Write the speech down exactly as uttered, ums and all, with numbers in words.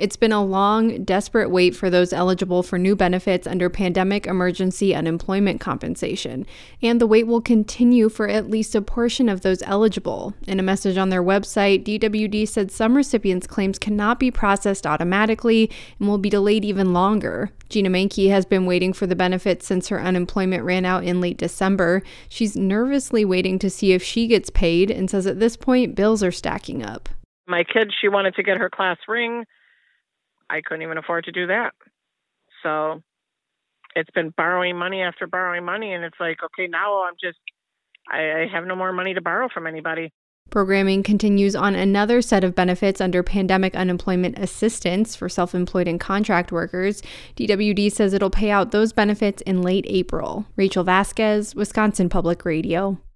It's been a long, desperate wait for those eligible for new benefits under pandemic emergency unemployment compensation, and the wait will continue for at least a portion of those eligible. In a message on their website, D W D said some recipients' claims cannot be processed automatically and will be delayed even longer. Gina Mankey has been waiting for the benefits since her unemployment ran out in late December. She's nervously waiting to see if she gets paid and says at this point, bills are stacking up. My kid, she wanted to get her class ring. I couldn't even afford to do that. So it's been borrowing money after borrowing money. And it's like, okay, now I'm just, I, I have no more money to borrow from anybody. Programming continues on another set of benefits under pandemic unemployment assistance for self-employed and contract workers. D W D says it'll pay out those benefits in late April. Rachel Vasquez, Wisconsin Public Radio.